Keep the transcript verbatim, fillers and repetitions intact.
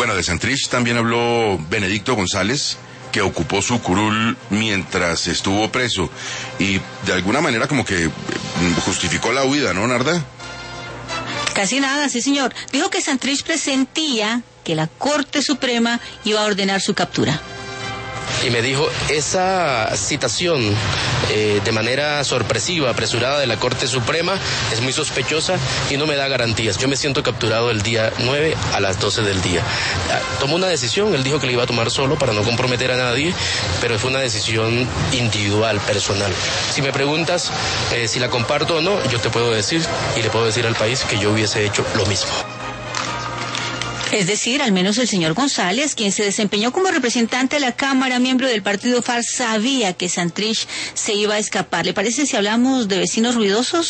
Bueno, de Santrich también habló Benedicto González, que ocupó su curul mientras estuvo preso y de alguna manera como que justificó la huida, ¿no, Narda? Casi nada, sí señor. Dijo que Santrich presentía que la Corte Suprema iba a ordenar su captura. Y me dijo, esa citación eh, de manera sorpresiva, apresurada de la Corte Suprema es muy sospechosa y no me da garantías. Yo me siento capturado el día nueve a las doce del día. Tomó una decisión, él dijo que la iba a tomar solo para no comprometer a nadie, pero fue una decisión individual, personal. Si me preguntas eh, si la comparto o no, yo te puedo decir y le puedo decir al país que yo hubiese hecho lo mismo. Es decir, al menos el señor González, quien se desempeñó como representante de la Cámara, miembro del partido F A R C, sabía que Santrich se iba a escapar. ¿Le parece si hablamos de vecinos ruidosos?